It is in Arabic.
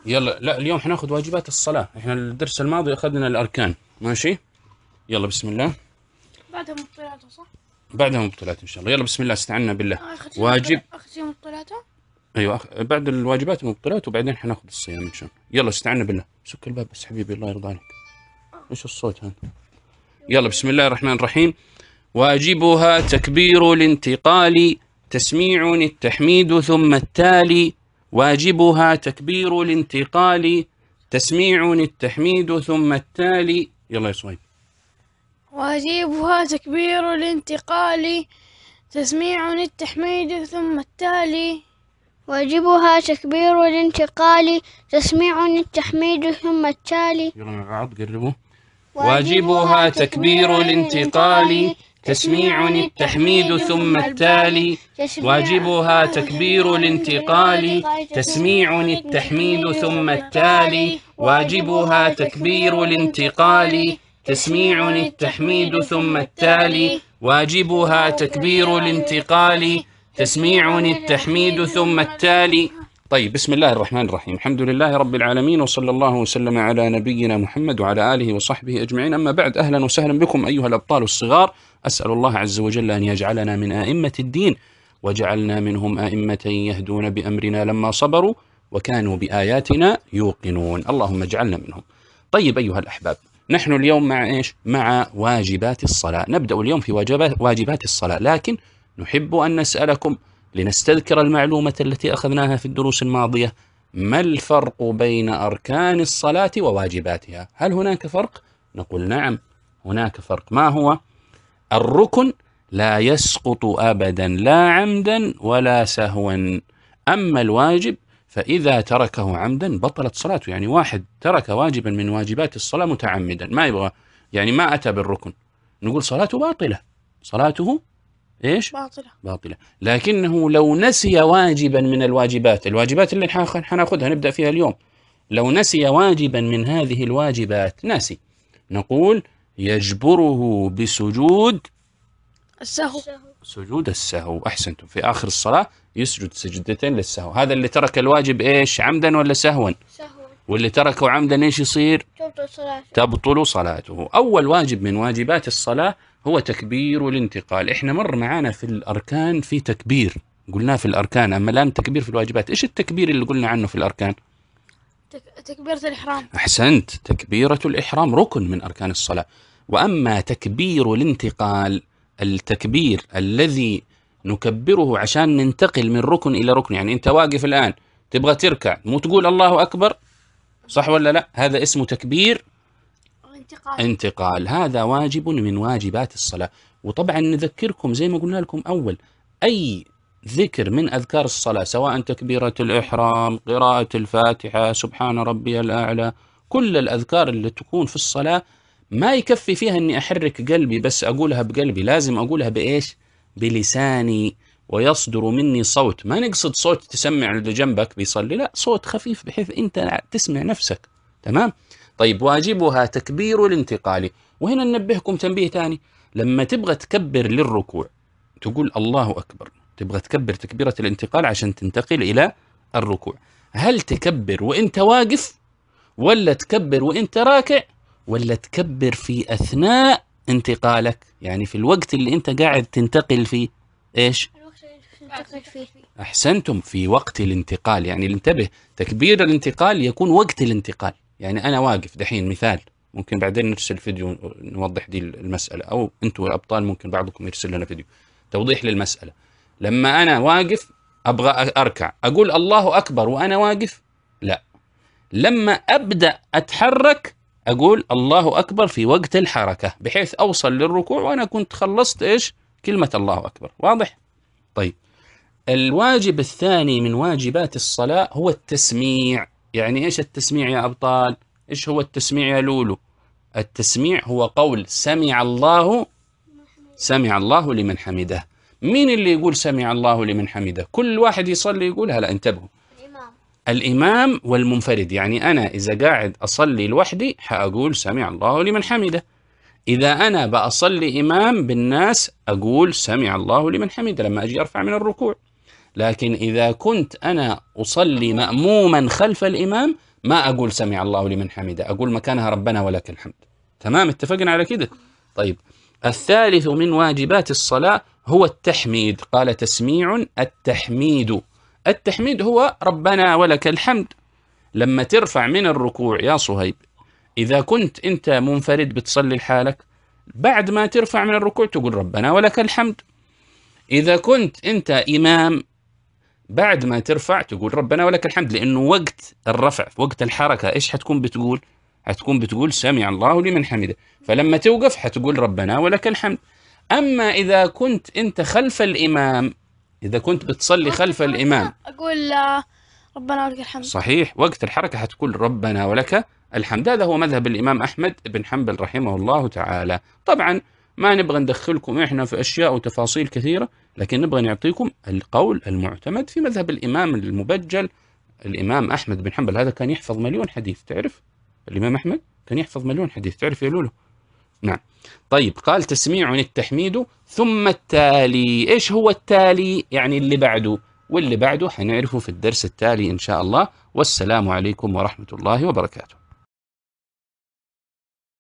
يلا لا، اليوم حناخذ واجبات الصلاة. احنا الدرس الماضي اخذنا الاركان، ماشي؟ يلا بسم الله. بعدها مبطلاته صح؟ بعدها مبطلات ان شاء الله. يلا بسم الله، استعنا بالله. اخذ واجب. شيء مبطلاته. ايوه بعد الواجبات المبطلات وبعدين حناخذ الصيام ان شاء الله. يلا استعنا بالله. سك الباب بس حبيبي، الله يرضى عليك. ايش الصوت هذا؟ يلا بسم الله الرحمن الرحيم. واجبها تكبير الانتقال، تسميع التحميد ثم التالي. واجبها تكبير الانتقال، تسميع التحميد ثم التالي. يلا يا صهيب. واجبها تكبير الانتقال، تسميع التحميد ثم التالي. واجبها تكبير الانتقال، تسميع التحميد ثم التالي. يلا نقعد قربوا. واجبها تكبير الانتقال، تسميع التحميد ثم التالي. واجبها تكبير الانتقال، تسميع التحميد ثم التالي. واجبها تكبير الانتقال، تسميع التحميد ثم التالي. واجبها تكبير الانتقال، تسميع التحميد ثم التالي. طيب بسم الله الرحمن الرحيم. الحمد لله رب العالمين، وصلى الله وسلم على نبينا محمد وعلى آله وصحبه أجمعين. أما بعد، أهلا وسهلا بكم أيها الأبطال الصغار. أسأل الله عز وجل أن يجعلنا من أئمة الدين، وجعلنا منهم أئمة يهدون بأمرنا لما صبروا وكانوا بآياتنا يوقنون. اللهم اجعلنا منهم. طيب أيها الأحباب، نحن اليوم مع إيش؟ مع واجبات الصلاة. نبدأ اليوم في واجبات الصلاة، لكن نحب أن نسألكم لنستذكر المعلومة التي أخذناها في الدروس الماضية: ما الفرق بين أركان الصلاة وواجباتها؟ هل هناك فرق؟ نقول نعم، هناك فرق. ما هو؟ الركن لا يسقط أبدا، لا عمدا ولا سهوا. أما الواجب فإذا تركه عمدا بطلت صلاته. يعني واحد ترك واجبا من واجبات الصلاة متعمدا، ما يبغى، يعني ما أتى بالركن، نقول صلاته باطلة. صلاته إيش؟ باطلة. لكنه لو نسي واجبا من الواجبات اللي حناخذها نبدأ فيها اليوم، لو نسي واجبا من هذه الواجبات، ناسي، نقول يجبره بسجود السهو. سجود السهو. أحسنتم. في آخر الصلاة يسجد سجدتين للسهو. هذا اللي ترك الواجب إيش؟ عمدا ولا سهوا؟ سهوا. واللي تركه عمدا إيش يصير؟ تبطل صلاته. أول واجب من واجبات الصلاة هو تكبير الانتقال. إحنا مر معانا في الأركان في تكبير، قلناه في الأركان. أما الآن تكبير في الواجبات. إيش التكبير اللي قلنا عنه في الأركان؟ تكبيرة الإحرام. أحسنت، تكبيرة الإحرام ركن من أركان الصلاة. وأما تكبير الانتقال، التكبير الذي نكبره عشان ننتقل من ركن إلى ركن. يعني أنت واقف الآن تبغى تركع، مو تقول الله أكبر، صح ولا لا؟ هذا اسمه تكبير انتقال. هذا واجب من واجبات الصلاة. وطبعا نذكركم زي ما قلنا لكم أول، أي ذكر من أذكار الصلاة، سواء تكبيرة الإحرام، قراءة الفاتحة، سبحان ربي الأعلى، كل الأذكار اللي تكون في الصلاة ما يكفي فيها أني أحرك قلبي بس أقولها بقلبي، لازم أقولها بإيش؟ بلساني، ويصدر مني صوت. ما نقصد صوت تسمع اللي جنبك بيصلي، لا، صوت خفيف بحيث أنت تسمع نفسك. تمام؟ طيب واجبها تكبير الانتقال. وهنا ننبهكم تنبيه ثاني: لما تبغى تكبر للركوع تقول الله أكبر، تبغى تكبر تكبيرة الانتقال عشان تنتقل إلى الركوع، هل تكبر وإنت واقف، ولا تكبر وإنت راكع، ولا تكبر في أثناء انتقالك؟ يعني في الوقت اللي أنت قاعد تنتقل فيه. إيش؟ أحسنتم، في وقت الانتقال. يعني انتبه، تكبير الانتقال يكون وقت الانتقال. يعني أنا واقف دحين، مثال، ممكن بعدين نرسل فيديو نوضح دي المسألة، أو أنتوا الأبطال ممكن بعضكم يرسل لنا فيديو توضيح للمسألة. لما أنا واقف أبغى أركع، أقول الله أكبر وأنا واقف؟ لا. لما أبدأ أتحرك أقول الله أكبر في وقت الحركة، بحيث أوصل للركوع وأنا كنت خلصت إيش؟ كلمة الله أكبر. واضح؟ طيب، الواجب الثاني من واجبات الصلاة هو التسميع. يعني إيش التسميع يا أبطال؟ إيش هو التسميع يا لولو؟ التسميع هو قول سمع الله لمن حمده. مين اللي يقول سمع الله لمن حمده؟ كل واحد يصلي يقولها؟ لا، انتبهوا، الإمام والمنفرد. يعني أنا إذا قاعد أصلي لوحدي حأقول سمع الله لمن حمده، إذا أنا بأصلي إمام بالناس أقول سمع الله لمن حمده لما أجي أرفع من الركوع. لكن إذا كنت أنا أصلي مأموما خلف الإمام ما أقول سمع الله لمن حمده، أقول مكانها ربنا ولك الحمد. تمام، اتفقنا على كده. طيب، الثالث من واجبات الصلاة هو التحميد. قال تسميع التحميد. التحميد هو ربنا ولك الحمد. لما ترفع من الركوع يا صهيب، إذا كنت أنت منفرد بتصلي لحالك، بعد ما ترفع من الركوع تقول ربنا ولك الحمد. إذا كنت أنت إمام، بعد ما ترفع تقول ربنا ولك الحمد، لأنه وقت الرفع وقت الحركة إيش حتكون بتقول؟ حتكون بتقول سمع الله لمن حمده، فلما توقف حتقول ربنا ولك الحمد. أما إذا كنت أنت خلف الإمام، إذا كنت بتصلي خلف الإمام، أقول ربنا ولك الحمد. صحيح، وقت الحركة حتقول ربنا ولك الحمد. هذا هو مذهب الإمام أحمد بن حنبل رحمه الله تعالى. طبعا ما نبغى ندخلكم إحنا في أشياء وتفاصيل كثيرة، لكن نبغى نعطيكم القول المعتمد في مذهب الإمام المبجل الإمام أحمد بن حنبل. هذا كان يحفظ مليون حديث، تعرف؟ الإمام أحمد كان يحفظ مليون حديث، تعرف يا لولو؟ نعم. طيب، قال تسميع التحميد ثم التالي. إيش هو التالي؟ يعني اللي بعده، واللي بعده حنعرفه في الدرس التالي إن شاء الله. والسلام عليكم ورحمة الله وبركاته.